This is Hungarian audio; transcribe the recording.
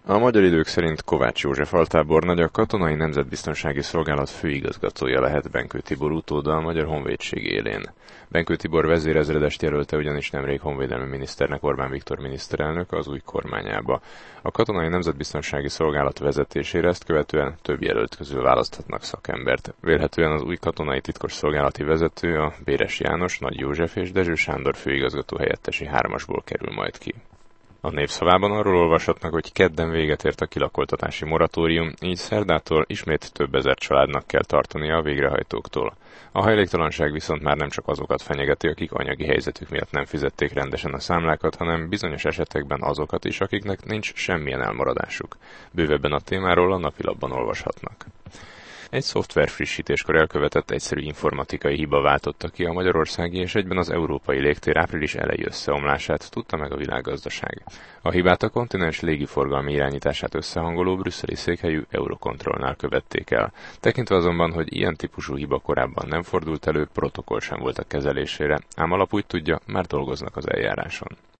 A magyar idők szerint Kovács József altábornagy, a Katonai Nemzetbiztonsági Szolgálat főigazgatója lehet Benkő Tibor utóda a Magyar Honvédség élén. Benkő Tibor vezérezredest jelölte ugyanis nemrég honvédelmi miniszternek Orbán Viktor miniszterelnök az új kormányába. A Katonai Nemzetbiztonsági Szolgálat vezetésére ezt követően több jelölt közül választhatnak szakembert. Vélhetően az új katonai titkosszolgálati vezető, a Béres János, Nagy József és Dezső Sándor főigazgató helyettesi hármasból kerül majd ki. A Népszavában arról olvashatnak, hogy kedden véget ért a kilakoltatási moratórium, így szerdától ismét több ezer családnak kell tartania a végrehajtóktól. A hajléktalanság viszont már nem csak azokat fenyegeti, akik anyagi helyzetük miatt nem fizették rendesen a számlákat, hanem bizonyos esetekben azokat is, akiknek nincs semmilyen elmaradásuk. Bővebben a témáról a napilapban olvashatnak. Egy szoftver frissítéskor elkövetett egyszerű informatikai hiba váltotta ki a magyarországi és egyben az európai légtér április elejé összeomlását, tudta meg a világgazdaság. A hibát a kontinens légiforgalmi irányítását összehangoló brüsszeli székhelyű Eurocontrolnál követték el. Tekintve azonban, hogy ilyen típusú hiba korábban nem fordult elő, protokoll sem volt a kezelésére, ám alap úgy tudja, már dolgoznak az eljáráson.